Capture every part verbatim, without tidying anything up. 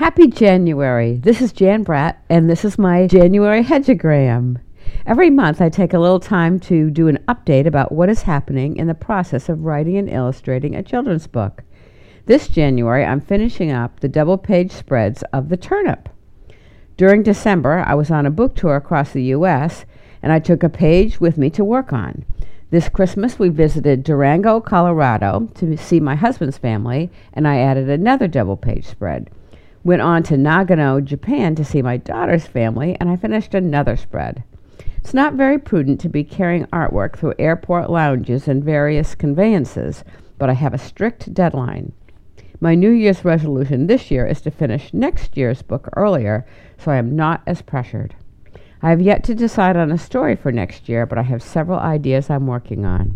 Happy January. This is Jan Bratt, and this is my January Hedgeogram. Every month I take a little time to do an update about what is happening in the process of writing and illustrating a children's book. This January I'm finishing up the double-page spreads of The Turnip. During December I was on a book tour across the U S and I took a page with me to work on. This Christmas we visited Durango, Colorado to see my husband's family, and I added another double-page spread. Went on to Nagano, Japan to see my daughter's family, and I finished another spread. It's not very prudent to be carrying artwork through airport lounges and various conveyances, but I have a strict deadline. My New Year's resolution this year is to finish next year's book earlier, so I am not as pressured. I have yet to decide on a story for next year, but I have several ideas I'm working on.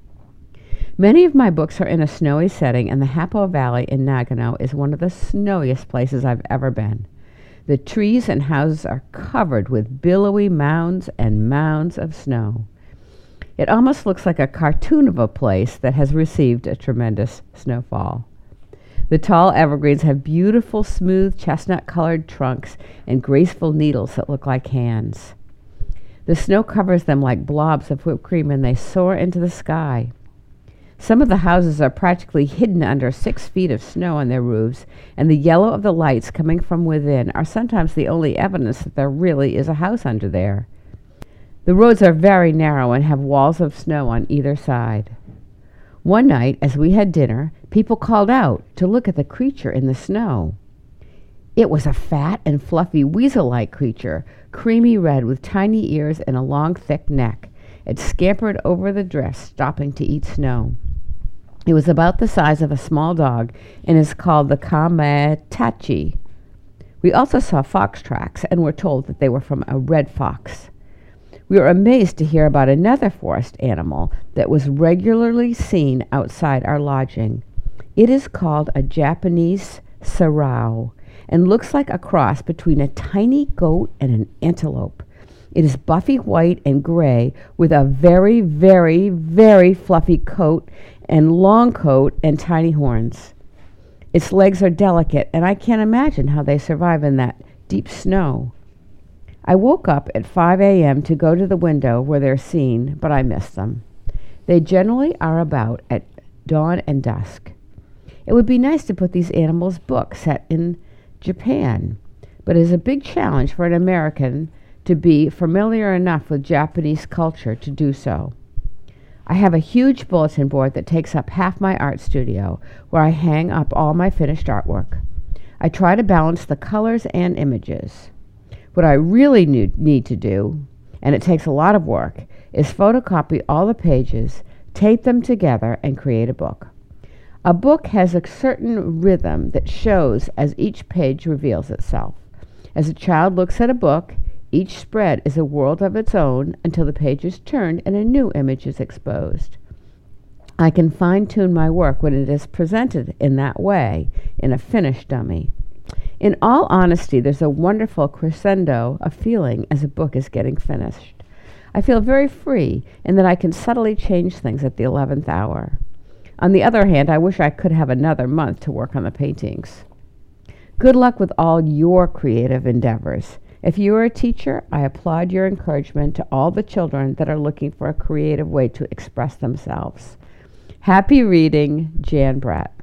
Many of my books are in a snowy setting, and the Hapo Valley in Nagano is one of the snowiest places I've ever been. The trees and houses are covered with billowy mounds and mounds of snow. It almost looks like a cartoon of a place that has received a tremendous snowfall. The tall evergreens have beautiful, smooth, chestnut-colored trunks and graceful needles that look like hands. The snow covers them like blobs of whipped cream, and they soar into the sky. Some of the houses are practically hidden under six feet of snow on their roofs, and the yellow of the lights coming from within are sometimes the only evidence that there really is a house under there. The roads are very narrow and have walls of snow on either side. One night, as we had dinner, people called out to look at the creature in the snow. It was a fat and fluffy weasel-like creature, creamy red with tiny ears and a long, thick neck. It scampered over the drifts, stopping to eat snow. It was about the size of a small dog and is called the Kamatachi. We also saw fox tracks and were told that they were from a red fox. We were amazed to hear about another forest animal that was regularly seen outside our lodging. It is called a Japanese sarau and looks like a cross between a tiny goat and an antelope. It is buffy white and gray with a very, very, very fluffy coat and long coat and tiny horns. Its legs are delicate, and I can't imagine how they survive in that deep snow. I woke up at five a.m. to go to the window where they're seen, but I missed them. They generally are about at dawn and dusk. It would be nice to put these animals' book set in Japan, but it is a big challenge for an American to be familiar enough with Japanese culture to do so. I have a huge bulletin board that takes up half my art studio, where I hang up all my finished artwork. I try to balance the colors and images. What I really need to do, and it takes a lot of work, is photocopy all the pages, tape them together, and create a book. A book has a certain rhythm that shows as each page reveals itself. As a child looks at a book, each spread is a world of its own until the page is turned and a new image is exposed. I can fine-tune my work when it is presented in that way, in a finished dummy. In all honesty, there's a wonderful crescendo of feeling as a book is getting finished. I feel very free in that I can subtly change things at the eleventh hour. On the other hand, I wish I could have another month to work on the paintings. Good luck with all your creative endeavors. If you are a teacher, I applaud your encouragement to all the children that are looking for a creative way to express themselves. Happy reading, Jan Bratt.